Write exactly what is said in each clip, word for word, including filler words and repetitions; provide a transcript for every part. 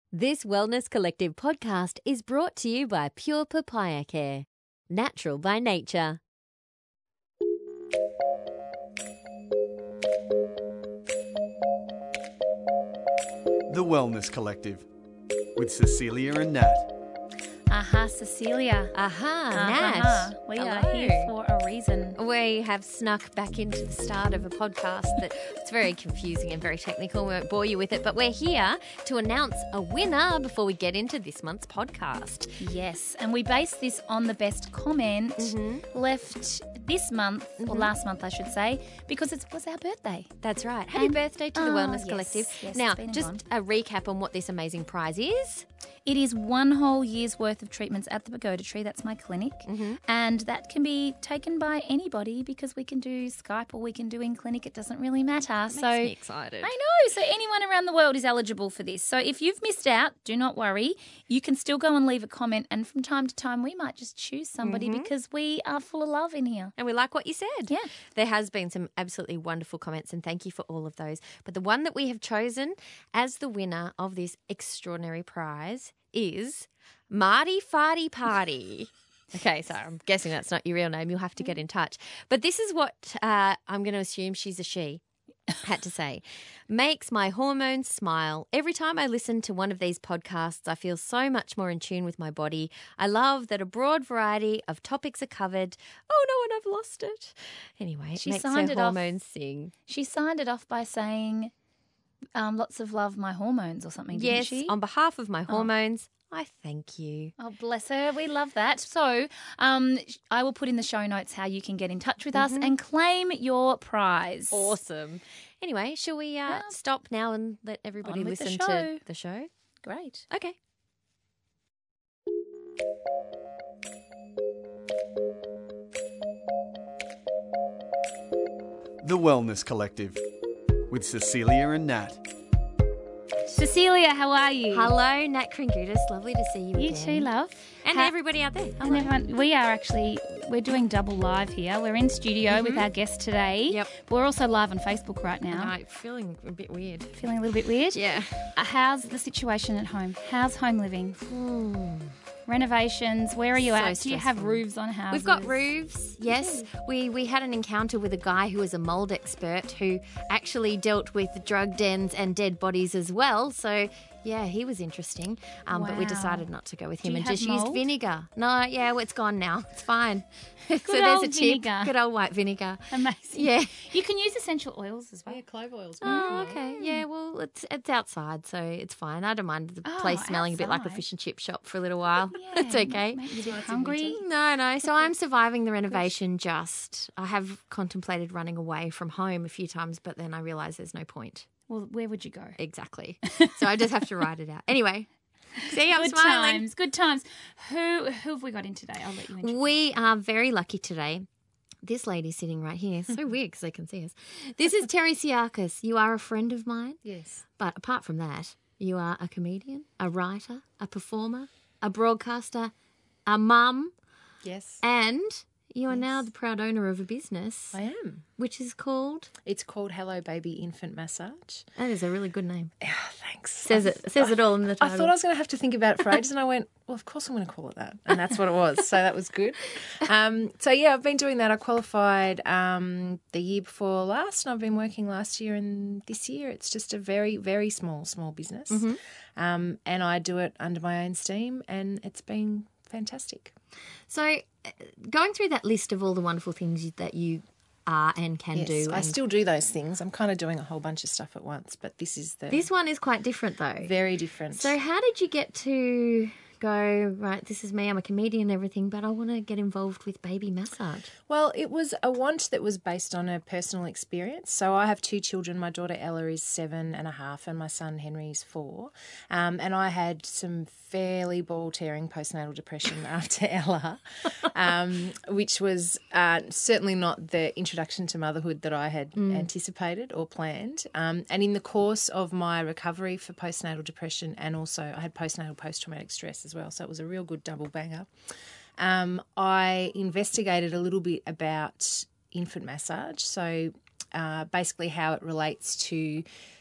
This Wellness Collective podcast is brought to you by Pure Papaya Care, natural by nature. The Wellness Collective with Cecilia and Nat. Aha, Cecilia. Aha, Aha. Nat. We Hello. are here for a reason. We have snuck back into the start of a podcast that it's very confusing and very technical. We won't bore you with it, but we're here to announce a winner before we get into this month's podcast. Yes, and we base this on the best comment Mm-hmm. left this month, or last month I should say, because it was our birthday. That's right. Happy And- birthday to the Oh, Wellness yes, Collective. yes, now, it's been just on. a recap on what this amazing prize is. It is one whole year's worth of treatments at the Pagoda Tree. That's my clinic. Mm-hmm. And that can be taken by anybody because we can do Skype or we can do in clinic. It doesn't really matter. so Makes me excited. I know. So anyone around the world is eligible for this. So if you've missed out, do not worry. You can still go and leave a comment. And from time to time, we might just choose somebody because we are full of love in here. And we like what you said. Yeah. There has been some absolutely wonderful comments, and thank you for all of those. But the one that we have chosen as the winner of this extraordinary prize is Marty Farty Party. Okay, so I'm guessing that's not your real name. You'll have to get in touch. But this is what uh, I'm going to assume she's a she. Had to say, makes my hormones smile. Every time I listen to one of these podcasts, I feel so much more in tune with my body. I love that a broad variety of topics are covered. Oh no, and I've lost it. Anyway, it She makes signed her it off. hormones sing. She signed it off by saying, um, lots of love, my hormones or something, didn't Yes, she? on behalf of my hormones, I thank you. Oh, bless her. We love that. So um, I will put in the show notes how you can get in touch with us and claim your prize. Awesome. Anyway, shall we uh, Yeah. stop now and let everybody On with the listen show. to the show? Great. Okay. The Wellness Collective with Cecilia and Nat. Cecilia, how are you? Hello, Nat Kringoudis. Lovely to see you You again. too, love. And Ha- everybody out there. And everyone, we are actually, we're doing double live here. We're in studio with our guest today. Yep. But we're also live on Facebook right now. I'm feeling a bit weird. Feeling a little bit weird? Yeah. Uh, how's the situation at home? How's home living? Renovations, where are you So at? Do you have stressful. roofs on houses? We've got roofs, yes. We we had an encounter with a guy who was a mould expert who actually dealt with drug dens and dead bodies as well. So, yeah, he was interesting. Um, But we Wow. decided not to go with Do him you and have just used mould? vinegar. No, yeah, well, it's gone now. It's fine. so Good there's old a tip. vinegar. Good old white vinegar. Amazing. Yeah. You can use essential oils as well. Yeah, clove oils. Oh, okay. Yeah, well, it's it's outside, so it's fine. I don't mind the Oh, place smelling a bit like a outside. fish and chip shop for a little while. Yeah, It's okay. Make you a bit hungry. No, no. So I'm surviving the renovation just. I have contemplated running away from home a few times, but then I realise there's no point. Well, where would you go? Exactly. So I just have to ride it out. Anyway, see, I'm Good smiling. times, good times. Who who have we got in today? I'll let you introduce. We are very lucky today. This lady sitting right here. So weird because they can see us. This is Terry Siakis. You are a friend of mine. Yes. But apart from that, you are a comedian, a writer, a performer, a broadcaster, a mum, Yes. and you are now the proud owner of a business, I am. which is called. It's called Hello Baby Infant Massage. That is a really good name. Yeah, thanks. Says it. Says it all in the I title. thought I was going to have to think about it for ages, and I went, well, of course I'm going to call it that. And that's what it was. So that was good. Um, so, yeah, I've been doing that. I qualified um, the year before last, and I've been working last year and this year. It's just a very, very small, small business. Um, and I do it under my own steam, and it's been fantastic. So, uh, going through that list of all the wonderful things you- that you are and can Yes, do, I and still do those things. I'm kind of doing a whole bunch of stuff at once, but this is the this one is quite different though. very different. So, how did you get to go, right, this is me, I'm a comedian and everything, but I want to get involved with baby massage? Well, it was a want that was based on a personal experience. So I have two children. My daughter Ella is seven and a half and my son Henry is four. Um, and I had some fairly ball-tearing postnatal depression after Ella, um, which was uh, certainly not the introduction to motherhood that I had anticipated or planned. Um, and in the course of my recovery for postnatal depression, and also I had postnatal post-traumatic stress as well, so it was a real good double banger. Um, I investigated a little bit about infant massage, so uh, basically how it relates to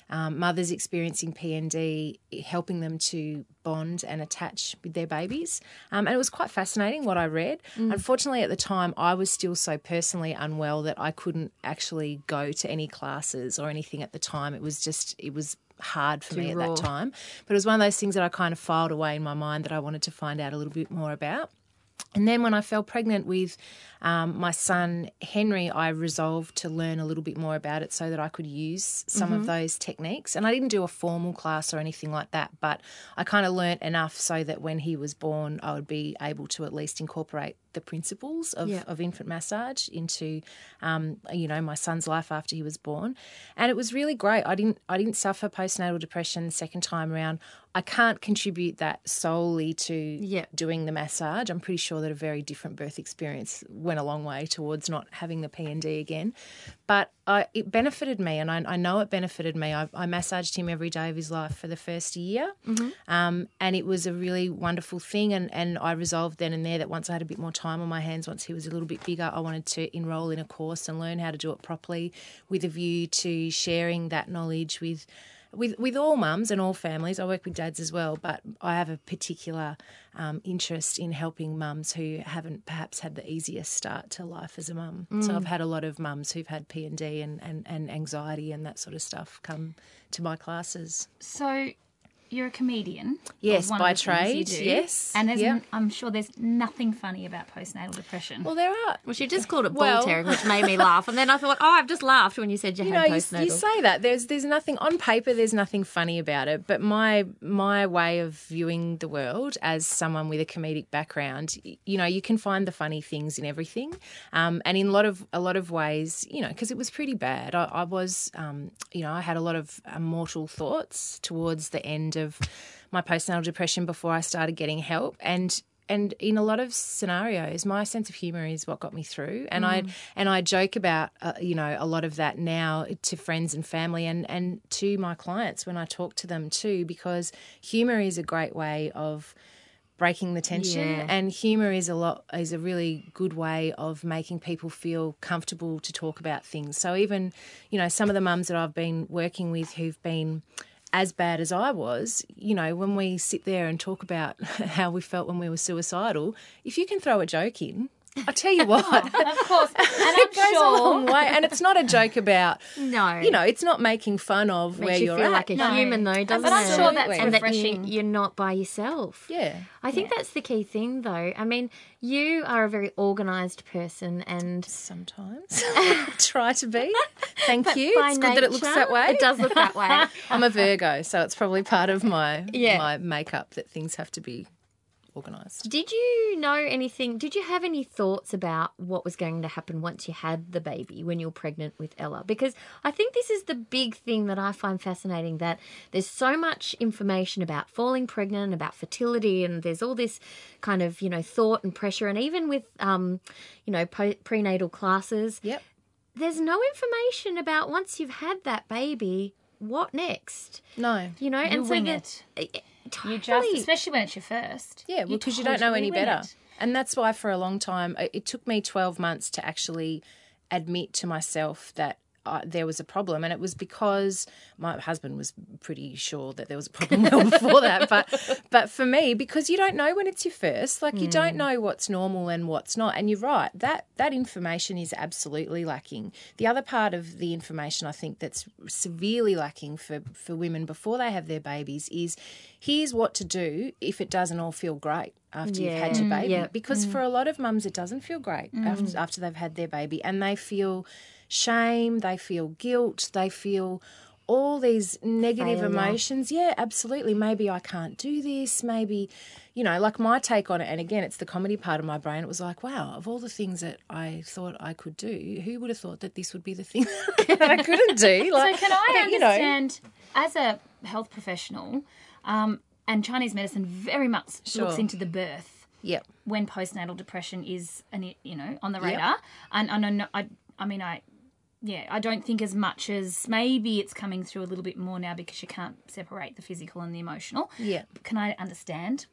um, mothers experiencing P N D, helping them to bond and attach with their babies. Um, and it was quite fascinating what I read. Mm. Unfortunately, at the time, I was still so personally unwell that I couldn't actually go to any classes or anything at the time. It was just, it was hard for Too me raw. at that time. But it was one of those things that I kind of filed away in my mind that I wanted to find out a little bit more about. And then when I fell pregnant with um, my son, Henry, I resolved to learn a little bit more about it so that I could use some Mm-hmm. of those techniques. And I didn't do a formal class or anything like that, but I kind of learnt enough so that when he was born, I would be able to at least incorporate the principles of, Yeah. of infant massage into, um, you know, my son's life after he was born. And it was really great. I didn't, I didn't suffer postnatal depression the second time around. I can't contribute that solely to Yeah. doing the massage. I'm pretty sure that a very different birth experience went a long way towards not having the P N D again. But I, it benefited me, and I, I know it benefited me. I, I massaged him every day of his life for the first year, Mm-hmm. um, and it was a really wonderful thing. And, and I resolved then and there that once I had a bit more time on my hands, once he was a little bit bigger, I wanted to enrol in a course and learn how to do it properly with a view to sharing that knowledge with With with all mums and all families. I work with dads as well, but I have a particular um, interest in helping mums who haven't perhaps had the easiest start to life as a mum. Mm. So I've had a lot of mums who've had P N D and, and, and anxiety and that sort of stuff come to my classes. So you're a comedian. Yes, one by of the things you trade, do. yes, And there's, yeah. I'm sure there's nothing funny about postnatal depression. Well, there are. Well, she just called it ball Well- tearing, which made me laugh. And then I thought, oh, I've just laughed when you said you, You know, had you, postnatal. you say that there's there's nothing on paper. There's nothing funny about it. But my my way of viewing the world as someone with a comedic background, y- you know, you can find the funny things in everything, um, and in a lot of a lot of ways, you know, because it was pretty bad. I, I was, um, you know, I had a lot of immortal thoughts towards the end of my postnatal depression before I started getting help, and. And in a lot of scenarios, my sense of humour is what got me through. And I and I joke about, uh, you know, a lot of that now to friends and family and, and to my clients when I talk to them too, because humour is a great way of breaking the tension, Yeah. and humour is a lot is a really good way of making people feel comfortable to talk about things. So even, you know, some of the mums that I've been working with who've been as bad as I was, you know, when we sit there and talk about how we felt when we were suicidal, if you can throw a joke in, I tell you what, Of course. And I'm it goes sure. a long way. And it's not a joke about, no. you know, it's not making fun of Makes where you you're feel at. like a No. human, though, doesn't But I'm it? sure that's and that you, refreshing. you're not by yourself. Yeah. I think Yeah. that's the key thing, though. I mean, you are a very organised person, and Sometimes try to be. Thank you. by It's good that it looks nature, that way. It does look that way. I'm a Virgo, so it's probably part of my Yeah. my makeup that things have to be organised. Did you know anything? Did you have any thoughts about what was going to happen once you had the baby when you were pregnant with Ella? Because I think this is the big thing that I find fascinating, that there's so much information about falling pregnant, about fertility, and there's all this kind of, you know, thought and pressure. And even with, um, you know, po- prenatal classes, Yep. there's no information about once you've had that baby, what next? No. You know, You and so wing the- it. it- You totally. just, especially when it's your first. Yeah, well, because you, don't know totally any wing better. it. And that's why for a long time, it it took me twelve months to actually admit to myself that uh, there was a problem. And it was because my husband was pretty sure that there was a problem well before that. But but for me, because you don't know when it's your first, like you don't know what's normal and what's not. And you're right, that, that information is absolutely lacking. The other part of the information I think that's severely lacking for, for women before they have their babies is here's what to do if it doesn't all feel great after you've had your Yeah. baby. Yeah. Because for a lot of mums, it doesn't feel great after, after they've had their baby, and they feel shame, they feel guilt, they feel all these negative Failure. emotions. Yeah, absolutely. Maybe I can't do this. Maybe, you know, like my take on it, and again, it's the comedy part of my brain. It was like, wow, of all the things that I thought I could do, who would have thought that this would be the thing that I couldn't do? Like, So can I but, you know, understand, as a health professional, um, and Chinese medicine very much Sure. looks into the birth Yep. when postnatal depression is, an, you know, on the radar. And, and I, know, I, I mean, I, yeah, I don't think as much as maybe it's coming through a little bit more now because you can't separate the physical and the emotional. Yeah. Can I understand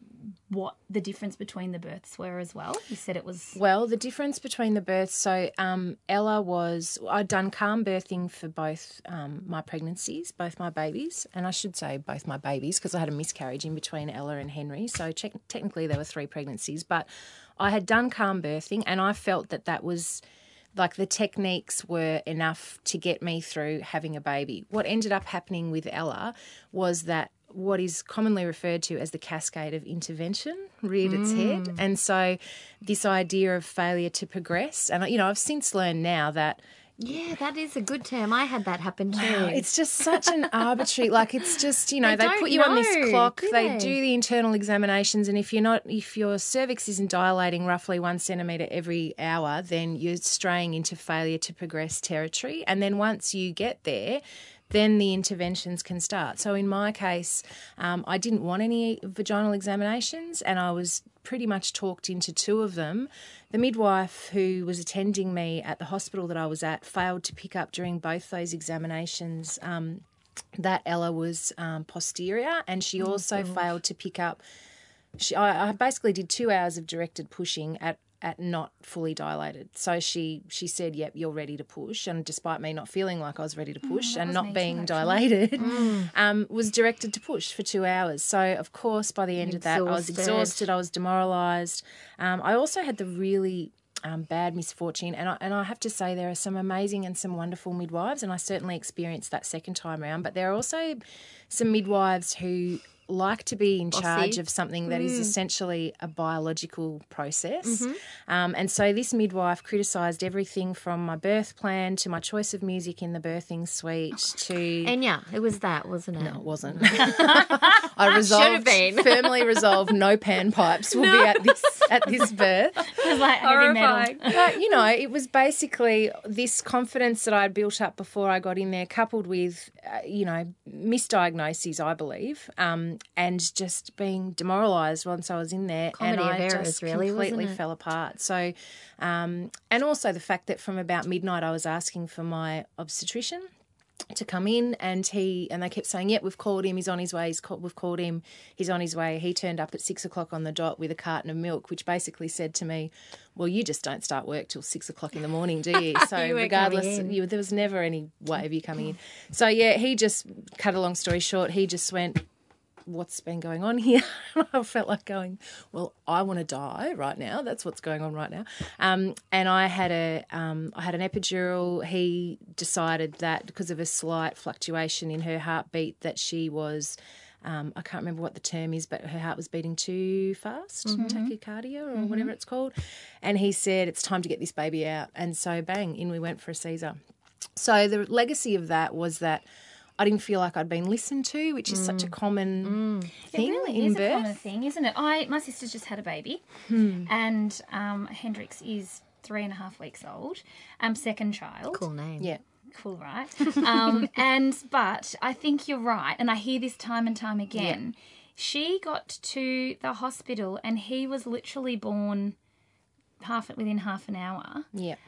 what the difference between the births were as well? You said it was... Well, the difference between the births, so um, Ella was, I'd done calm birthing for both um, my pregnancies, both my babies, and I should say both my babies because I had a miscarriage in between Ella and Henry, so che- technically there were three pregnancies, but I had done calm birthing and I felt that that was... like the techniques were enough to get me through having a baby. What ended up happening with Ella was that what is commonly referred to as the cascade of intervention reared its head. And so this idea of failure to progress, and, you know, I've since learned now that Yeah, that is a good term. I had that happen too. it's just such an arbitrary, like it's just, you know, They they, don't put you on know, this clock, do they? they? do the internal examinations, and if you're not, if your cervix isn't dilating roughly one centimetre every hour, then you're straying into failure to progress territory. And then once you get there, then the interventions can start. So in my case, um, I didn't want any vaginal examinations and I was pretty much talked into two of them. The midwife who was attending me at the hospital that I was at failed to pick up during both those examinations um, that Ella was um, posterior, and she also gosh. failed to pick up. She, I, I basically did two hours of directed pushing at at not fully dilated. So she she said, yep, you're ready to push. And despite me not feeling like I was ready to push that and was not me too, being actually. dilated, um, was directed to push for two hours. So, of course, by the end of that, I was Exhausted. exhausted, I was demoralised. Um, I also had the really um, bad misfortune, and I, and I have to say there are some amazing and some wonderful midwives, and I certainly experienced that second time round, but there are also some midwives who like to be in Bossy. charge of something that is essentially a biological process. Um, and so this midwife criticised everything from my birth plan to my choice of music in the birthing suite to... And yeah, it was that, wasn't it? No, it wasn't. I resolved, been. firmly resolved no panpipes will be at this at this birth. It was like heavy metal. But, you know, it was basically this confidence that I had built up before I got in there, coupled with, uh, you know, misdiagnoses, I believe, um, and just being demoralised once I was in there. Comedy and of I errors, just really, completely wasn't it? fell apart. So, um, and also the fact that from about midnight I was asking for my obstetrician to come in, and he and they kept saying, yep, we've called him, he's on his way, he's called, we've called him, he's on his way. He turned up at six o'clock on the dot with a carton of milk, which basically said to me, well, you just don't start work till six o'clock in the morning, do you? So You weren't regardless, coming in. you, there was never any way of you coming in. So, yeah, he just, cut a long story short, he just went, what's been going on here? I felt like going, well, I want to die right now. That's what's going on right now. Um, and I had a, um, I had an epidural. He decided that because of a slight fluctuation in her heartbeat that she was, um, I can't remember what the term is, but her heart was beating too fast, tachycardia or Mm-hmm. whatever it's called. And he said, it's time to get this baby out. And so bang, in we went for a Caesar. So the legacy of that was that I didn't feel like I'd been listened to, which is such a common thing It really in is birth. a common thing, isn't it? I my sister's just had a baby, Hmm. and um, Hendrix is three and a half weeks old. Um, second child. Cool name. Yeah. Cool, right? um, and but I think you're right, and I hear this time and time again. She got to the hospital, and he was literally born half within half an hour. Yeah.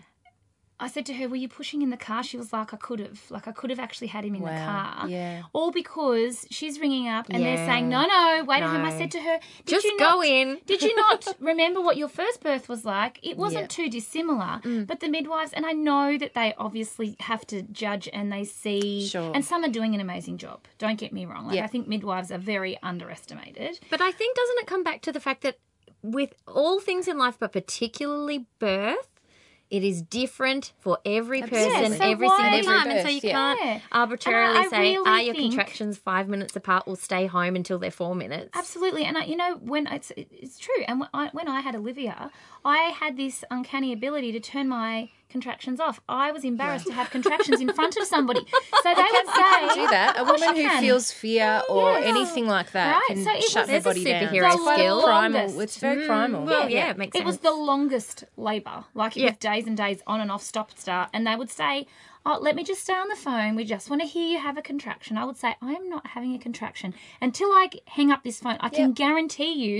I said to her, were you pushing in the car? She was like, I could have. Like, I could have actually had him in the Wow, car. yeah. All because she's ringing up and they're Yeah. saying, no, no, wait a minute. I No. said to her, did Just you go not, in. Did you not remember what your first birth was like? It wasn't Yeah. too dissimilar. But the midwives, and I know that they obviously have to judge and they see. Sure. And some are doing an amazing job. Don't get me wrong. Like, Yeah. I think midwives are very underestimated. But I think, doesn't it come back to the fact that with all things in life, but particularly birth, it is different for every person Absolutely. So every why- single Every time. And so birth, you yeah. can't Yeah. arbitrarily And I- I say, really are your think- contractions five minutes apart, we'll stay home until they're four minutes. Absolutely, and I, you know when it's it's true. And when I, when I had Olivia, I had this uncanny ability to turn my contractions off. I was embarrassed to have contractions in front of somebody, so they would say, Do that. A "Of course woman you who can." feels fear or Yes. anything like that Right, can so it shut was- her There's a body down. superhero It's quite skill. primal. Longest. It's very primal. Well, yeah, it makes It sense. was the longest labour. Like it Yeah. was days and days on and off, stop, start. And they would say, oh, let me just stay on the phone. We just want to hear you have a contraction. I would say, I am not having a contraction. Until I hang up this phone, I can Yep. guarantee you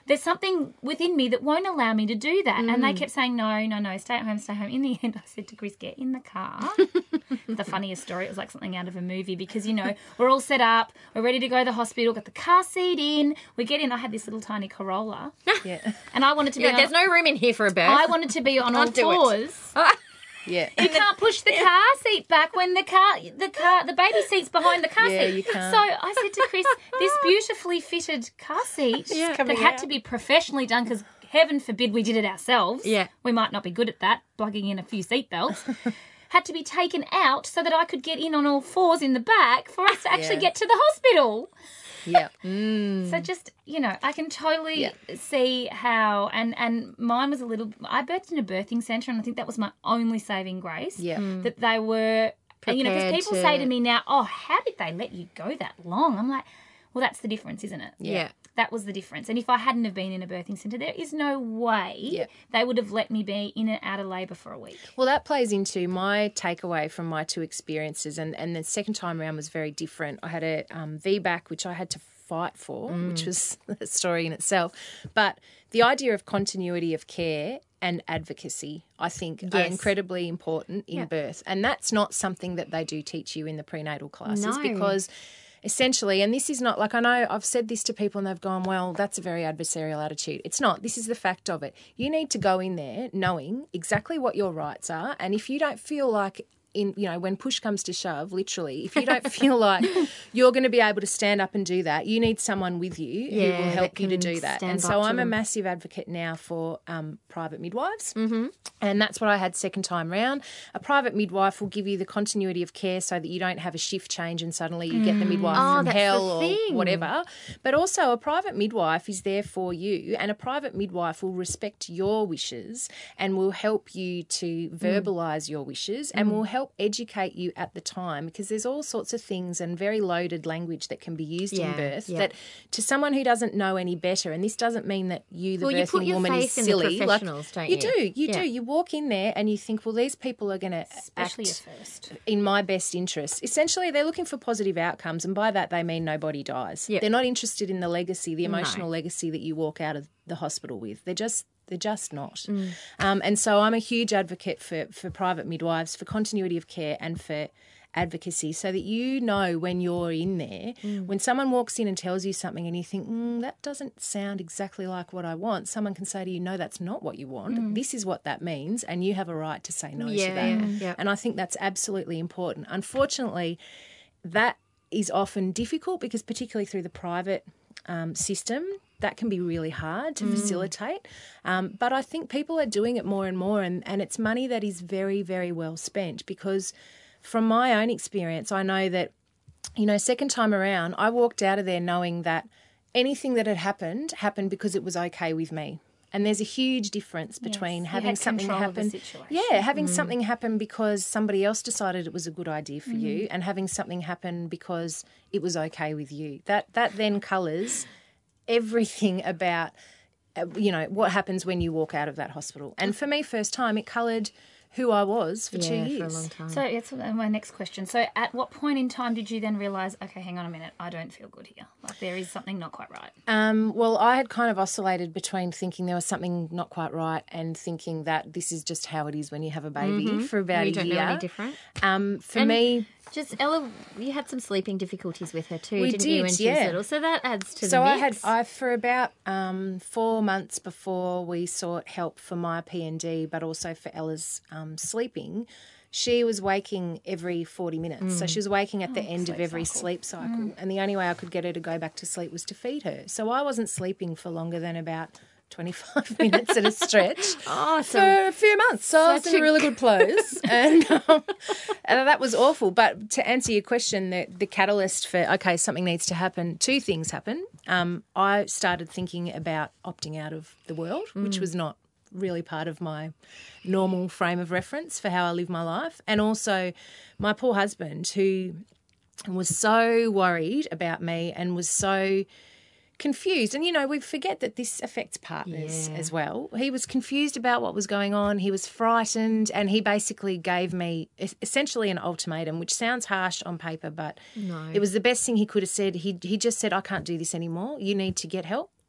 there's something within me that won't allow me to do that. Mm. And they kept saying, no, no, no, stay at home, stay home. In the end, I said to Chris, get in the car. The funniest story, it was like something out of a movie because, you know, we're all set up, we're ready to go to the hospital, got the car seat in, we get in. I had this little tiny Corolla. Yeah. And I wanted to be yeah, on... There's no room in here for a birth. I wanted to be on all fours. Yeah. You can't push the car seat back when the car, the car, the baby seat's behind the car yeah, seat. You can't. So I said to Chris, this beautifully fitted car seat Yeah. that had to be professionally done because heaven forbid we did it ourselves. Yeah. We might not be good at that, plugging in a few seat belts. Had to be taken out so that I could get in on all fours in the back for us to actually Yeah. get to the hospital. Yeah. So just, you know, I can totally Yeah. see how, and, and mine was a little, I birthed in a birthing centre and I think that was my only saving grace. Yeah. Mm. That they were, and, you know, because Prepared people to- say to me now, oh, how did they let you go that long? I'm like, well, that's the difference, isn't it? Yeah. That was the difference. And if I hadn't have been in a birthing centre, there is no way Yeah. they would have let me be in and out of labour for a week. Well, that plays into my takeaway from my two experiences, and, and the second time around was very different. I had a um, V BAC, which I had to fight for, which was a story in itself. But the idea of continuity of care and advocacy, I think, are Yes. incredibly important in Yeah. birth. And that's not something that they do teach you in the prenatal classes No. because essentially, and this is not like I know I've said this to people and they've gone, well, that's a very adversarial attitude. It's not. This is the fact of it. You need to go in there knowing exactly what your rights are. And if you don't feel like in, you know, when push comes to shove, literally, if you don't feel like you're going to be able to stand up and do that, you need someone with you who Yeah, will that help you to can do that. stand And up so to I'm a them. massive advocate now for um, private midwives. Mm-hmm. And that's what I had second time round. A private midwife will give you the continuity of care so that you don't have a shift change and suddenly you get the midwife Oh, from that's hell the or thing. whatever. But also a private midwife is there for you, and a private midwife will respect your wishes and will help you to verbalise your wishes and will help educate you at the time, because there's all sorts of things and very loaded language that can be used Yeah, in birth yeah. that to someone who doesn't know any better, and this doesn't mean that you, the Well, birthing you put your woman, faith is in the silly. professionals, don't you you? do, you Yeah. do. You walk in there and you think, well, these people are going to Especially act at first. in my best interest. Essentially, they're looking for positive outcomes, and by that they mean nobody dies. Yep. They're not interested in the legacy, the emotional legacy that you walk out of the hospital with. They're just they're just not. Um, and so I'm a huge advocate for, for private midwives, for continuity of care and for advocacy, so that you know when you're in there, when someone walks in and tells you something and you think, mm, that doesn't sound exactly like what I want, someone can say to you, no, that's not what you want. This is what that means, and you have a right to say no Yeah, to that. yeah, yeah. And I think that's absolutely important. Unfortunately, that is often difficult because particularly through the private um, system, that can be really hard to facilitate. Um, but I think people are doing it more and more, and, and it's money that is very, very well spent, because from my own experience, I know that, you know, second time around, I walked out of there knowing that anything that had happened happened because it was okay with me. And there's a huge difference between you having had something control of the happen. situation. Yeah, having something happen because somebody else decided it was a good idea for you, and having something happen because it was okay with you. That that then colours everything about, uh, you know, what happens when you walk out of that hospital. And for me, first time, it coloured who I was for two Yeah, years. for a long time. So that's my next question. So at what point in time did you then realise, okay, hang on a minute, I don't feel good here. Like there is something not quite right. Um, well, I had kind of oscillated between thinking there was something not quite right and thinking that this is just how it is when you have a baby for about you a don't year. know any different. Um, for And me, Just Ella, you had some sleeping difficulties with her too, We didn't you? did, When she yeah. was little, so that adds to so the I had mix. I for about um, four months before we sought help for my P N D, but also for Ella's um, sleeping. She was waking every forty minutes. So she was waking at the end of sleep every cycle. sleep cycle. And the only way I could get her to go back to sleep was to feed her. So I wasn't sleeping for longer than about twenty-five minutes at a stretch Awesome. for a few months. So I was Such in a- really good clothes. and, um, and that was awful. But to answer your question, the, the catalyst for, okay, something needs to happen, two things happen. Um, I started thinking about opting out of the world, which was not really part of my normal frame of reference for how I live my life. And also my poor husband, who was so worried about me and was so confused. And, you know, we forget that this affects partners Yeah. as well. He was confused about what was going on. He was frightened, and he basically gave me es- essentially an ultimatum, which sounds harsh on paper, but No. it was the best thing he could have said. He, he just said, I can't do this anymore. You need to get help,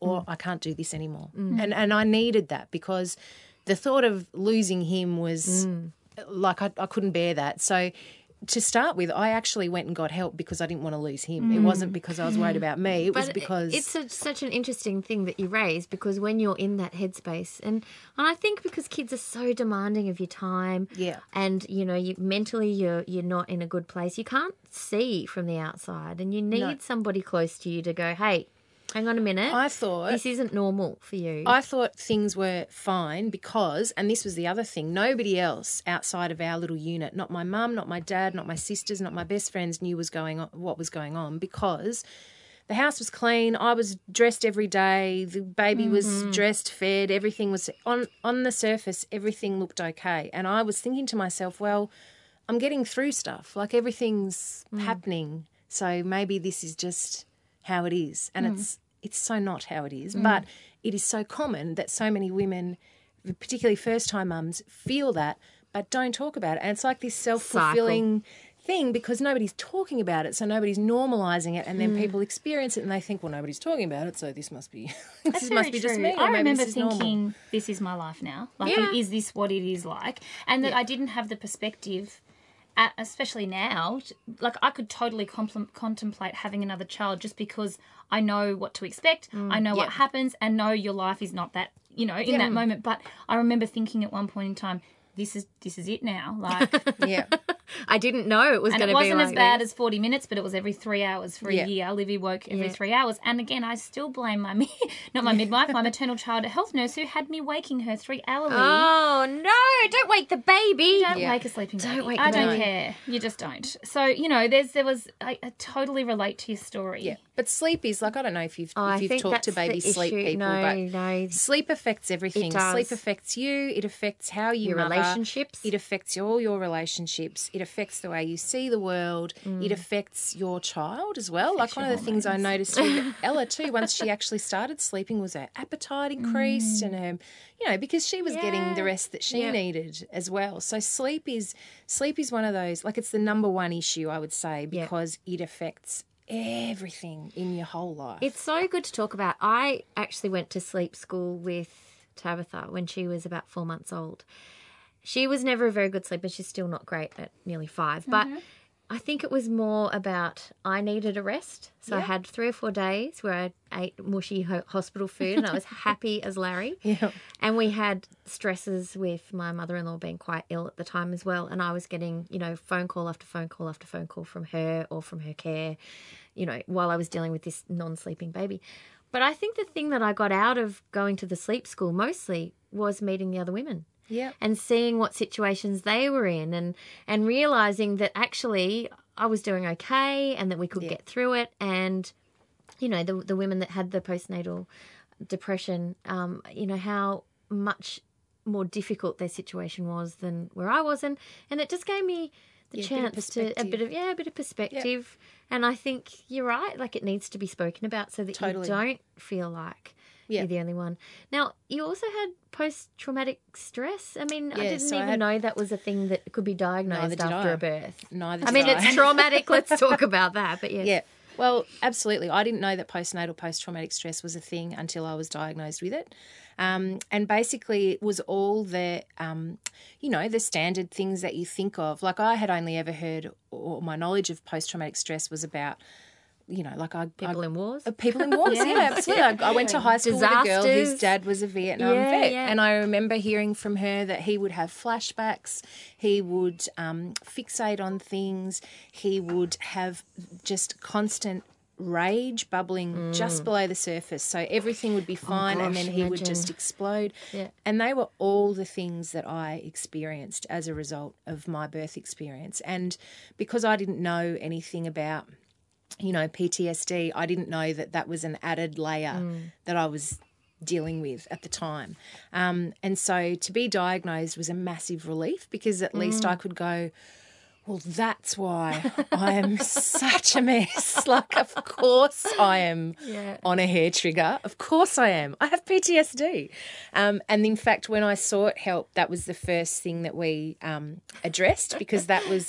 or I can't do this anymore. And and I needed that because the thought of losing him was like I, I couldn't bear that. So to start with, I actually went and got help because I didn't want to lose him. It wasn't because I was worried about me. It was But because it's a, such an interesting thing that you raise because when you're in that headspace, and, and I think because kids are so demanding of your time, Yeah. and you know, you mentally you're you're not in a good place. You can't see from the outside, and you need No. somebody close to you to go, "Hey, hang on a minute, I thought this isn't normal for you." I thought things were fine because, and this was the other thing, nobody else outside of our little unit, not my mum, not my dad, not my sisters, not my best friends, knew was going on, what was going on because the house was clean. I was dressed every day. The baby was dressed, fed. Everything was on on the surface. Everything looked okay, and I was thinking to myself, well, I'm getting through stuff. Like everything's happening, so maybe this is just how it is, and it's. It's so not how it is, but it is so common that so many women, particularly first-time mums, feel that but don't talk about it. And it's like this self-fulfilling thing because nobody's talking about it, so nobody's normalising it, and then people experience it and they think, well, nobody's talking about it, so this must be this That's must very be true. just me. Or I maybe remember this is normal. thinking, this is my life now. Like, Yeah. is this what it is like? And that I didn't have the perspective, at, especially now, t- like I could totally compl- contemplate having another child just because I know what to expect, I know what Yeah. happens, and know your life is not that, you know, in that moment. But I remember thinking at one point in time, this is this is it now. Like, Yeah. I didn't know it was and going it to be wasn't like as bad this. as forty minutes, but it was every three hours for Yeah. a year. Livy woke every Yeah. three hours. And again, I still blame my, mi- not my midwife, my maternal child health nurse who had me waking her three hourly. Oh no! Don't wake the baby. Don't Yeah. wake a sleeping baby. Don't wake I the don't baby. care. You just don't. So, you know, there's there was, I, I totally relate to your story. Yeah. But sleep is like, I don't know if you've, Oh, I if you've think talked to that's the baby sleep issue. people, No, but no. sleep affects everything. It does. Sleep affects you. It affects how you Your mother. relationships. It affects all your relationships. It affects the way you see the world. Mm. It affects your child as well. Like one of the things I noticed with Ella too, once she actually started sleeping, was her appetite increased and her, you know, because she was getting Yeah. the rest that she Yeah. needed as well. So sleep is sleep is one of those, like it's the number one issue I would say Yeah. because it affects everything in your whole life. It's so good to talk about. I actually went to sleep school with Tabitha when she was about four months old. She was never a very good sleeper. She's still not great at nearly five. But I think it was more about I needed a rest. So I had three or four days where I ate mushy ho- hospital food and I was happy as Larry. Yeah. And we had stresses with my mother-in-law being quite ill at the time as well. And I was getting, you know, phone call after phone call after phone call from her or from her care, you know, while I was dealing with this non-sleeping baby. But I think the thing that I got out of going to the sleep school mostly was meeting the other women. Yeah. And seeing what situations they were in and, and realising that actually I was doing okay and that we could Yeah. get through it. And, you know, the the women that had the postnatal depression, um, you know, how much more difficult their situation was than where I was. And, and it just gave me the Yeah, a bit of chance to a bit perspective. of, yeah, a bit of perspective. And I think you're right. Like it needs to be spoken about so that Totally. you don't feel like Yeah. you're the only one. Now, you also had post-traumatic stress. I mean, I Yeah, didn't so I even had- know that was a thing that could be diagnosed Neither did after I. a birth. Neither I did mean, I. it's traumatic. Let's talk about that. But yes. Yeah. Well, absolutely. I didn't know that postnatal post-traumatic stress was a thing until I was diagnosed with it. Um, and basically it was all the, um, you know, the standard things that you think of. Like I had only ever heard, or my knowledge of post-traumatic stress was about, you know, like I... People I, in wars. Uh, People in wars, yeah, absolutely. I, I went to high school with a girl Disasters. whose dad was a Vietnam Yeah, vet, yeah. and I remember hearing from her that he would have flashbacks, he would um, fixate on things, he would have just constant rage bubbling just below the surface, so everything would be fine, and Mm. Oh, gosh, then he would imagine. just explode. Yeah. And they were all the things that I experienced as a result of my birth experience. And because I didn't know anything about, you know, P T S D, I didn't know that that was an added layer that I was dealing with at the time. Um, and so to be diagnosed was a massive relief because at least I could go, well, that's why I am such a mess. Like, of course I am Yeah. on a hair trigger. Of course I am. I have P T S D. Um, and in fact, when I sought help, that was the first thing that we um, addressed because that was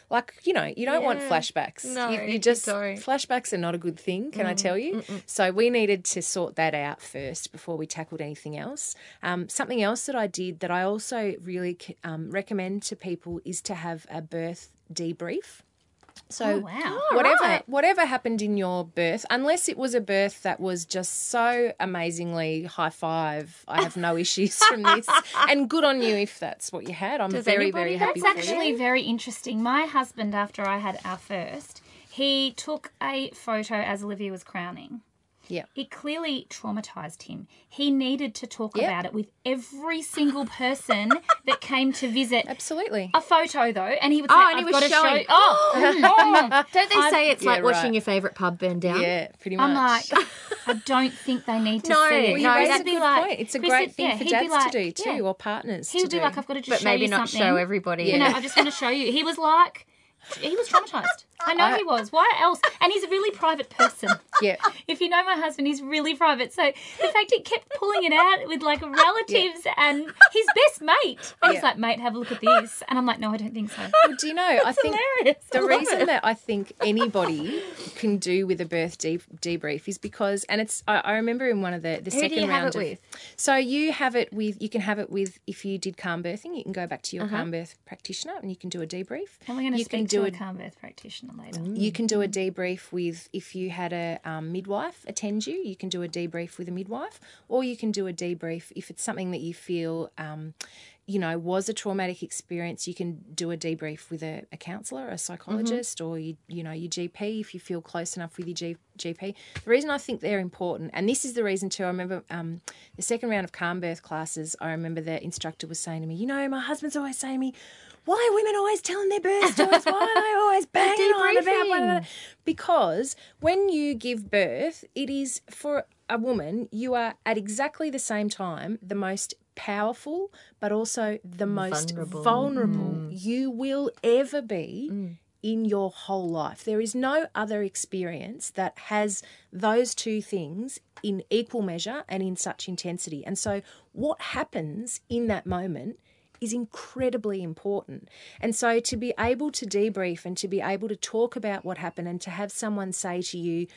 like, you know, you don't want Yeah. flashbacks. No, you, you you just don't. flashbacks are not a good thing, can I tell you? So we needed to sort that out first before we tackled anything else. Um, something else that I did that I also really um, recommend to people is to have a birth debrief. So Oh, wow. whatever right. whatever happened in your birth, unless it was a birth that was just so amazingly high five, I have no issues from this. And good on you if that's what you had. I'm Does very, anybody very have happy That's for actually you. very interesting. My husband, after I had our first, he took a photo as Olivia was crowning. Yeah. It clearly traumatised him. He needed to talk Yep. about it with every single person that came to visit. Absolutely. A photo though, and he would say, Oh, and he "I've was got to showing- show." Oh, mm, Don't they say it's yeah, like watching right. your favourite pub burn down? Yeah, pretty much. I'm like, I don't think they need to No, see it. well, you no, raise that'd a be good like, point. It's a Chris great would- thing yeah, for he'd be dads like- to do too, yeah. or partners He to would be do. like, "I've got to just But show maybe you not something." show everybody. You know, I just want to show you. He was like, he was traumatised. I know I- he was. Why else? And he's a really private person. Yeah. If you know my husband, he's really private. So the fact he kept pulling it out with like relatives and his best mate. And he's Yeah. like, "Mate, have a look at this." And I'm like, "No, I don't think so." Well, do you know, I think hilarious. I the love reason it. that I think anybody can do with a birth de- debrief is because, and it's, I, I remember in one of the, the Who second do you round have it of, with? So you have it with, you can have it with, if you did calm birthing, you can go back to your Uh-huh. calm birth practitioner and you can do a debrief. And we're going to You can speak do to a a- calm birth practitioner later. You can do a debrief with, if you had a um, midwife attend you, you can do a debrief with a midwife, or you can do a debrief if it's something that you feel, um, you know, was a traumatic experience. You can do a debrief with a, a counsellor, a psychologist, or you, you know, your G P if you feel close enough with your G, GP. The reason I think they're important, and this is the reason too. I remember um, the second round of calm birth classes. I remember the instructor was saying to me, you know, my husband's always saying to me, why are women always telling their birth stories? Why are they always banging on about blah, blah, blah? Because when you give birth, it is for a woman, you are at exactly the same time the most powerful, but also the most Vulnerable. vulnerable you will ever be in your whole life. There is no other experience that has those two things in equal measure and in such intensity. And so what happens in that moment is incredibly important. And so to be able to debrief and to be able to talk about what happened and to have someone say to you,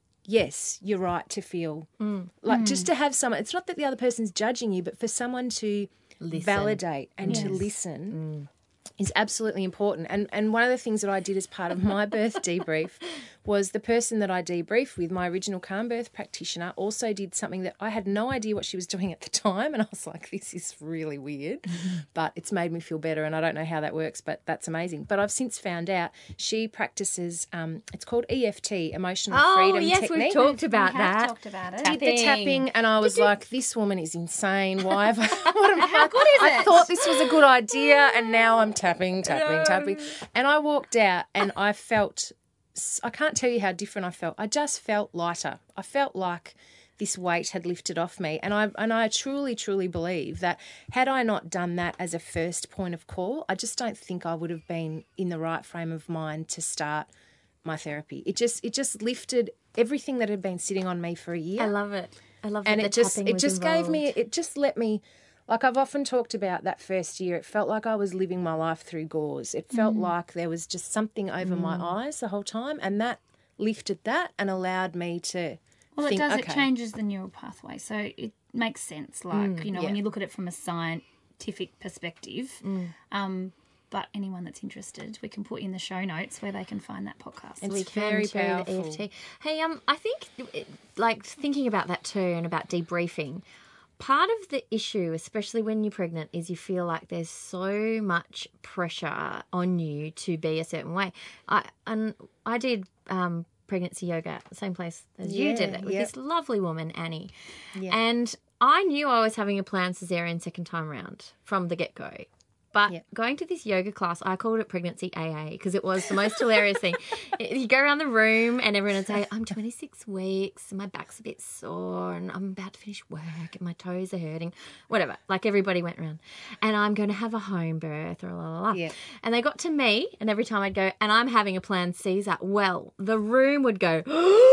yes, you're right to feel, like just to have someone, it's not that the other person's judging you, but for someone to Listen. validate and to Yes. listen is absolutely important. And and one of the things that I did as part of my birth debrief was the person that I debriefed with, my original calm birth practitioner, also did something that I had no idea what she was doing at the time. And I was like, this is really weird, but it's made me feel better. And I don't know how that works, but that's amazing. But I've since found out she practices, um, it's called E F T, Emotional Oh, Freedom yes, Technique. we've talked about we have that. talked about it. Did the tapping, and I was like, this woman is insane. Why have I, what am, How good is I it? thought this was a good idea, and now I'm tapping, tapping, tapping. And I walked out, and I felt, I can't tell you how different I felt. I just felt lighter. I felt like this weight had lifted off me. And I and I truly, truly believe that had I not done that as a first point of call, I just don't think I would have been in the right frame of mind to start my therapy. It just it just lifted everything that had been sitting on me for a year. I love it. I love and that it the just tapping it was just gave me involved. it just let me, like I've often talked about that first year, it felt like I was living my life through gauze. It felt like there was just something over my eyes the whole time, and that lifted that and allowed me to Well, think, it does. okay, It changes the neural pathway, so it makes sense. Like you know, when yeah. you look at it from a scientific perspective. Um, but anyone that's interested, we can put in the show notes where they can find that podcast. It's We can very too, the powerful. E F T. Hey, um, I think, it- like, thinking about that too and about debriefing, part of the issue, especially when you're pregnant, is you feel like there's so much pressure on you to be a certain way. I and I did um, pregnancy yoga at the same place as you did Yeah, it with yep. this lovely woman, Annie. Yeah. And I knew I was having a planned cesarean second time round from the get-go. But Yep. going to this yoga class, I called it pregnancy A A because it was the most hilarious thing. You go around the room and everyone would say, I'm twenty-six weeks and my back's a bit sore and I'm about to finish work and my toes are hurting, whatever. Like everybody went around. And I'm going to have a home birth or la la la. Yeah. And they got to me and every time I'd go, and I'm having a planned Caesar. Well, the room would go,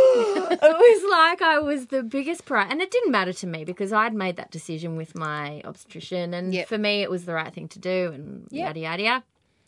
it was like I was the biggest prize. And it didn't matter to me because I'd made that decision with my obstetrician and Yep. for me it was the right thing to do and Yep. yada, yada, yada.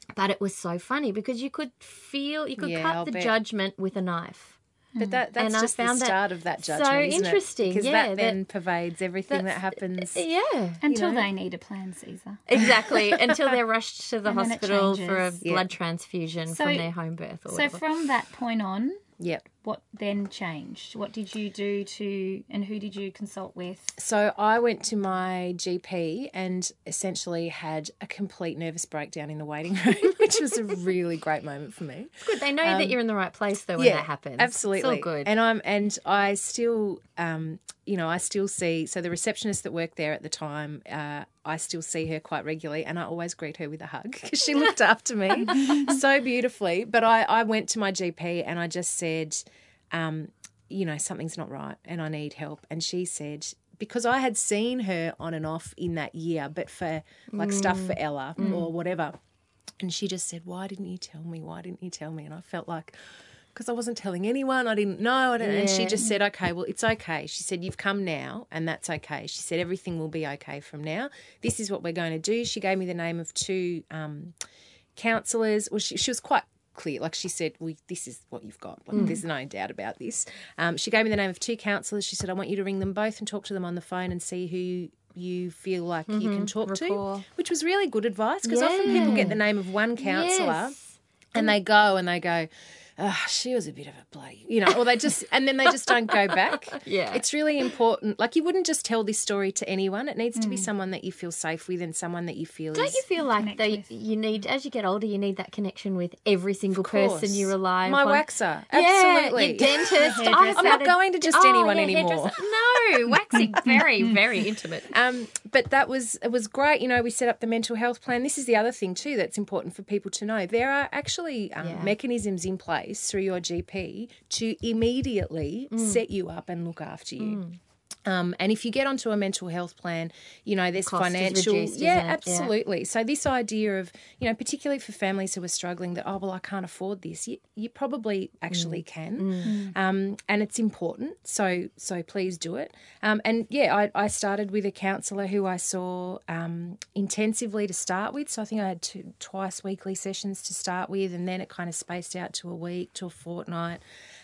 But it was so funny because you could feel, you could Yeah, cut I'll the bet. judgment with a knife. But that that's And I just the found that start of that so judgment, isn't interesting, it? Because yeah, that then that- pervades everything that happens. Yeah. Until know? they need a plan, Caesar. Exactly, until they're rushed to the And then it hospital for a changes. Yeah. blood transfusion So- from their home birth or So whatever. from that point on, Yep. what then changed? What did you do to, and who did you consult with? So I went to my G P and essentially had a complete nervous breakdown in the waiting room, which was a really great moment for me. Good, they know that you're in the right place though when yeah, that happens. Absolutely. It's all good. And I'm and I still um you know, I still see so the receptionist that worked there at the time, uh, I still see her quite regularly and I always greet her with a hug because she looked after me so beautifully. But I, I went to my G P and I just said, um, you know, something's not right and I need help. And she said, because I had seen her on and off in that year, but for like mm. stuff for Ella mm. or whatever. And she just said, why didn't you tell me? Why didn't you tell me? And I felt like, because I wasn't telling anyone, I didn't know. I didn't, yeah. And she just said, okay, well, it's okay. She said, you've come now and that's okay. She said, everything will be okay from now. This is what we're going to do. She gave me the name of two um, counsellors. Well, she, she was quite clear. Like she said, well, this is what you've got. Like, mm. There's no doubt about this. Um, she gave me the name of two counsellors. She said, I want you to ring them both and talk to them on the phone and see who you feel like mm-hmm. you can talk Rapport. to, which was really good advice because yeah. often people get the name of one counsellor yes. and they go and they go, oh, she was a bit of a bloody, you know, or they just, and then they just don't go back. Yeah. It's really important. Like you wouldn't just tell this story to anyone. It needs mm. to be someone that you feel safe with and someone that you feel Don't is... you feel like though with. you need, as you get older, you need that connection with every single person you rely My upon? waxer, Yeah, absolutely. your dentist. Hairdresser. I'm not going to just oh, anyone yeah, anymore. hairdresser. No, waxing, very, very intimate. Um, but that was it was great. You know, we set up the mental health plan. This is the other thing too that's important for people to know. There are actually um, Yeah. mechanisms in place through your G P to immediately mm. set you up and look after you. Mm. Um, and if you get onto a mental health plan, you know, there's Cost is financial... reduced, yeah, isn't it? absolutely. Yeah. So this idea of, you know, particularly for families who are struggling that, oh, well, I can't afford this, you, you probably actually mm. can. Mm. Um, and it's important. So so please do it. Um, and, yeah, I, I started with a counsellor who I saw um, intensively to start with. So I think I had two, twice weekly sessions to start with, and then it kind of spaced out to a week, to a fortnight.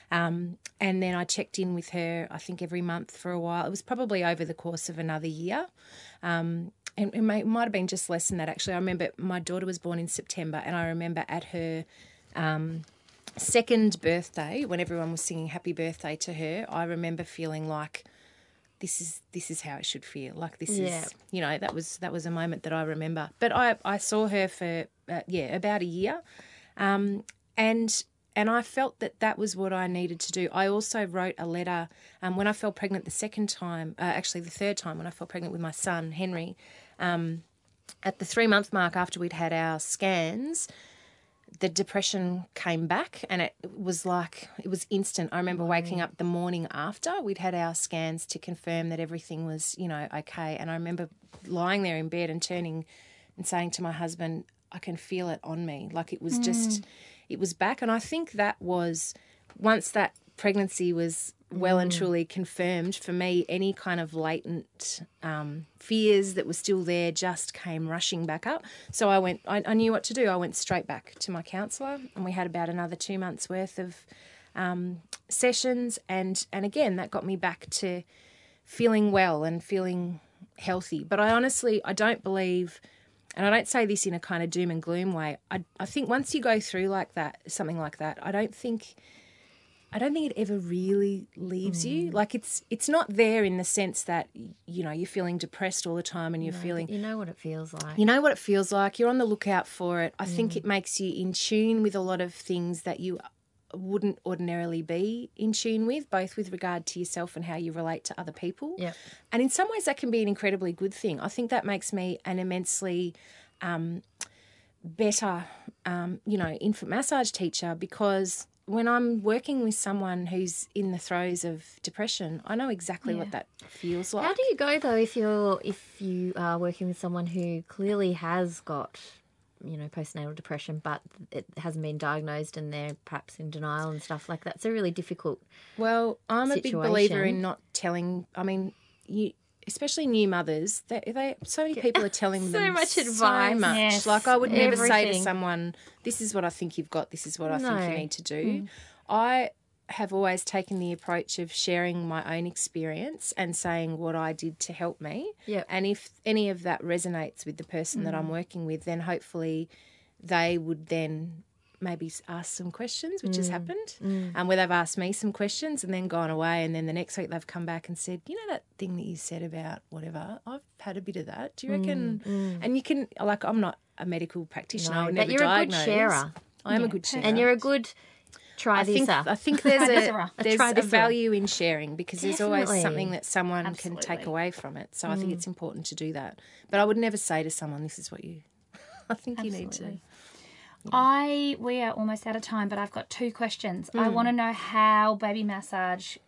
Um, and then I checked in with her, I think, every month for a while. It was probably over the course of another year. Um, and it, may, it might have been just less than that, actually. I remember my daughter was born in September, and I remember at her um, second birthday, when everyone was singing happy birthday to her, I remember feeling like this is this is how it should feel. Like this yeah. is, you know, that was that was a moment that I remember. But I, I saw her for, uh, yeah, about a year. Um, and... And I felt that that was what I needed to do. I also wrote a letter um, when I fell pregnant the second time, uh, actually the third time when I fell pregnant with my son, Henry. Um, at the three-month mark after we'd had our scans, the depression came back and it was like, it was instant. I remember waking up the morning after we'd had our scans to confirm that everything was, you know, okay. And I remember lying there in bed and turning and saying to my husband, I can feel it on me. Like it was mm. just... It was back, and I think that was, once that pregnancy was well mm. and truly confirmed, for me, any kind of latent um, fears that were still there just came rushing back up. So I went, I, I knew what to do. I went straight back to my counsellor, and we had about another two months' worth of um, sessions, and, and again, that got me back to feeling well and feeling healthy. But I honestly, I don't believe... And I don't say this in a kind of doom and gloom way. I I think once you go through like that, something like that, I don't think, I don't think it ever really leaves mm. you. Like it's it's not there in the sense that, you know, you're feeling depressed all the time and you're no, feeling. You know what it feels like. You know what it feels like. You're on the lookout for it. I mm. think it makes you in tune with a lot of things that you wouldn't ordinarily be in tune with, both with regard to yourself and how you relate to other people. Yeah. And in some ways that can be an incredibly good thing. I think that makes me an immensely um, better, um, you know, infant massage teacher, because when I'm working with someone who's in the throes of depression, I know exactly yeah. what that feels like. How do you go though if you're if you are working with someone who clearly has got, you know, postnatal depression, but it hasn't been diagnosed and they're perhaps in denial and stuff like that? It's a really difficult Well, I'm situation. a big believer in not telling. I mean, you, especially new mothers, they, they so many people are telling So them much advice. So much. Yes. Like I would never say to Everything. someone, "This is what I think you've got. This is what I No. think you need to do." I have always taken the approach of sharing my own experience and saying what I did to help me. Yep. And if any of that resonates with the person that I'm working with, then hopefully they would then maybe ask some questions, which has happened, um, where they've asked me some questions and then gone away, and then the next week they've come back and said, you know that thing that you said about whatever, I've had a bit of that. Do you reckon? And you can, like, I'm not a medical practitioner. I would but never you're a good diagnose. sharer. I am a good sharer. And you're a good try I think, this I think there's a, Try there's Try a this value in sharing because there's always Definitely. something that someone can take Absolutely. away from it. So I think it's important to do that. But I would never say to someone, this is what you, I think you need to. Absolutely. I we are almost out of time, but I've got two questions. Hmm. I want to know how baby massage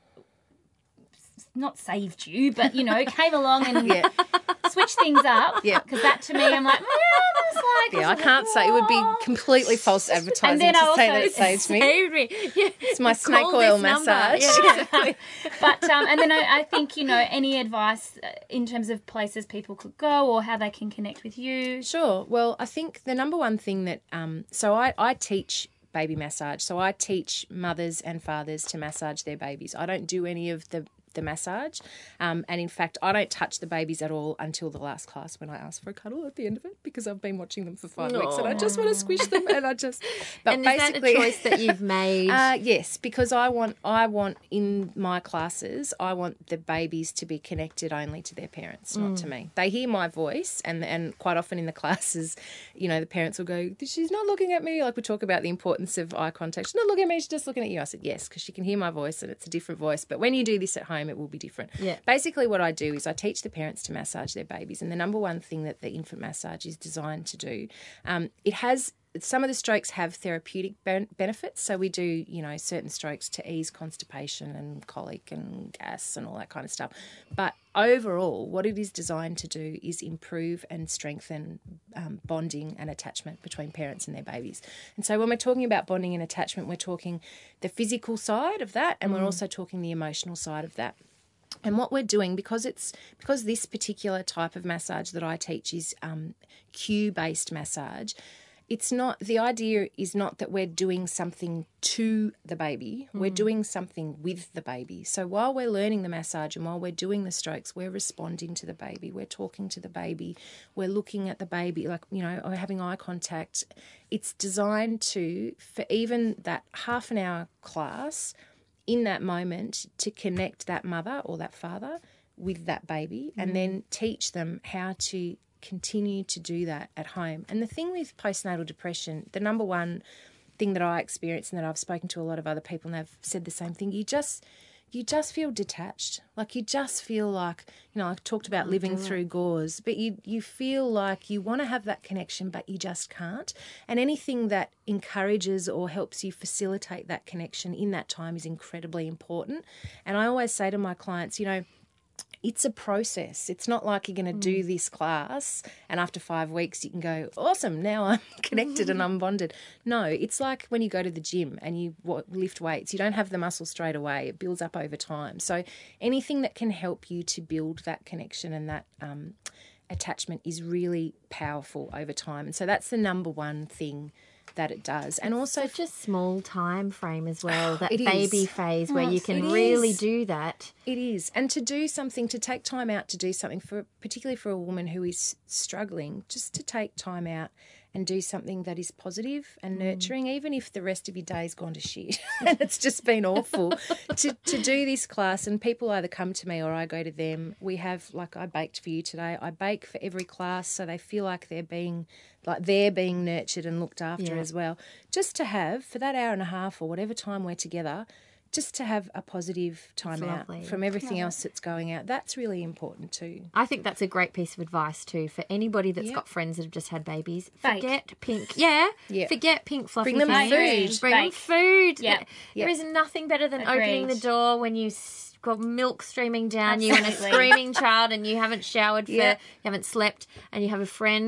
s- not saved you, but you know, came along and Yeah. switched things up. Yeah. Because that to me, I'm like, yeah, that's like. Yeah, I can't say it would be completely false advertising then to I say also- that it saves me. Saved me. Yeah. It's my snake Call oil this number. massage. Yeah, exactly. But um, and then I, I think you know any advice uh, in terms of places people could go or how they can connect with you. Sure. Well, I think the number one thing that, um, so I, I teach baby massage. So I teach mothers and fathers to massage their babies. I don't do any of the the massage. Um, and in fact, I don't touch the babies at all until the last class when I ask for a cuddle at the end of it because I've been watching them for five weeks and I just want to squish them and I just. But And is that a basically, choice that you've made? Uh, yes, because I want I want in my classes I want the babies to be connected only to their parents, not to me. They hear my voice, and and quite often in the classes, you know, the parents will go, "She's not looking at me." Like we talk about the importance of eye contact. She's not looking at me. She's just looking at you. I said yes, because she can hear my voice, and it's a different voice. But when you do this at home, it will be different. Yeah. Basically, what I do is I teach the parents to massage their babies, and the number one thing that the infant massage is designed to do, um, it has. Some of the strokes have therapeutic ben- benefits. So we do, you know, certain strokes to ease constipation and colic and gas and all that kind of stuff. But overall, what it is designed to do is improve and strengthen um, bonding and attachment between parents and their babies. And so when we're talking about bonding and attachment, we're talking the physical side of that, and we're also talking the emotional side of that. And what we're doing, because it's because this particular type of massage that I teach is um, cue-based massage, it's not, the idea is not that we're doing something to the baby, we're doing something with the baby. So while we're learning the massage and while we're doing the strokes, we're responding to the baby, we're talking to the baby, we're looking at the baby, like, you know, or having eye contact. It's designed to, for even that half an hour class, in that moment, to connect that mother or that father with that baby and then teach them how to continue to do that at home. And the thing with postnatal depression, the number one thing that I experience and that I've spoken to a lot of other people and they've said the same thing, you just you just feel detached. Like you just feel like, you know, I talked about living through gauze, but you you feel like you want to have that connection but you just can't. And anything that encourages or helps you facilitate that connection in that time is incredibly important. And I always say to my clients, you know, it's a process. It's not like you're going to do this class and after five weeks you can go, awesome, now I'm connected and I'm bonded. No, it's like when you go to the gym and you lift weights. You don't have the muscle straight away. It builds up over time. So anything that can help you to build that connection and that um, attachment is really powerful over time. And so that's the number one thing that it does. And also Such a small time frame as well, that It is. baby phase where you can It really is. do that. It is. And to do something, to take time out to do something, for particularly for a woman who is struggling, just to take time out and do something that is positive and nurturing, even if the rest of your day's gone to shit and it's just been awful, to, to do this class. And people either come to me or I go to them. We have, like I baked for you today, I bake for every class so they feel like they're being like they're being nurtured and looked after Yeah. as well. Just to have, for that hour and a half or whatever time we're together, just to have a positive time out lovely. from everything else that's going out. That's really important too. I think that's a great piece of advice too for anybody that's Yep. got friends that have just had babies. Bake. Forget pink. Yeah. Yeah. Forget pink fluffy Bring them things. food. Bring them Bake. food. Yep. There is nothing better than opening the Agreed. door when you s- got milk streaming down you and a Absolutely. screaming child and you haven't showered for, Yeah. you haven't slept, and you have a friend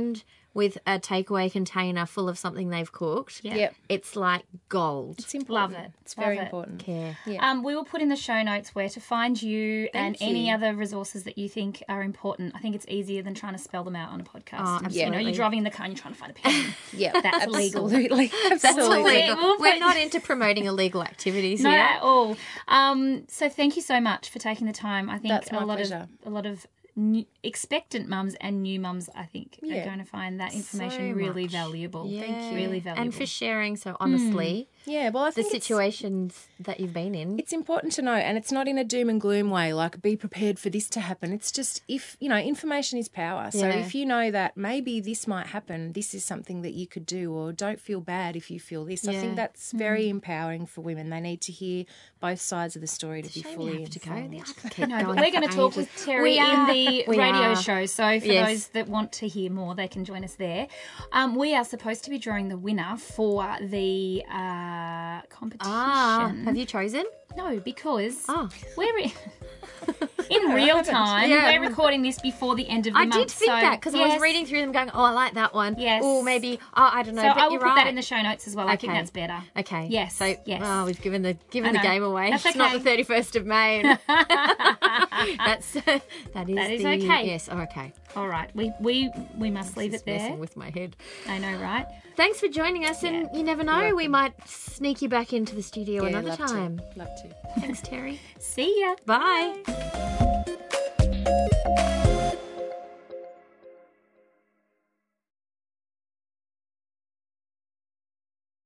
with a takeaway container full of something they've cooked, Yeah. Yep. it's like gold. It's important. Love it. It's very Love it. important. Care. Yeah. Um, we will put in the show notes where to find you and Thank any you. other resources that you think are important. I think it's easier than trying to spell them out on a podcast. Oh, And, You know, absolutely. you're driving in the car and you're trying to find a pen. Yeah, That's illegal. Absolutely. That's Absolutely. illegal. We'll We're put- not into promoting illegal activities Not here. at all. Um, so thank you so much for taking the time. I think That's my a lot pleasure. of a lot of new, expectant mums and new mums, I think, are Yeah. going to find that information So really much. valuable. Yeah. Really valuable. And for sharing so honestly Yeah, well, I the think it's- situations that you've been in. It's important to know, and it's not in a doom and gloom way, like be prepared for this to happen. It's just if, you know, information is power. So Yeah. if you know that maybe this might happen, this is something that you could do, or don't feel bad if you feel this. I Yeah. think that's very empowering for women. They need to hear both sides of the story to be Shame fully we have to go. informed. I could keep No, but going we're going to for talk with ages. Terry We in are. the We radio are. show. So for Yes. those that want to hear more, they can join us there. Um, we are supposed to be drawing the winner for the uh, competition. Ah, have you chosen? No, because Oh. we're in, in real time. Yeah. We're recording this before the end of the I month. did think so, that because I yes. was reading through them going, oh, I like that one. Yes. Oh, maybe, oh, I don't know, So but I will you're put right. that in the show notes as well. I think Okay. that's better. Okay. Yes, So, yes. oh, we've given the given I the know. game away. That's It's not okay. the thirty-first of May. That's that is That is the, okay. Yes. Oh, okay. All right, we we we must leave This it is there. messing with my head. I know, right? Thanks for joining us, and you never know, we might sneak you back into the studio Yeah, another love time. To. Love to. Thanks, Terry. See ya. Bye.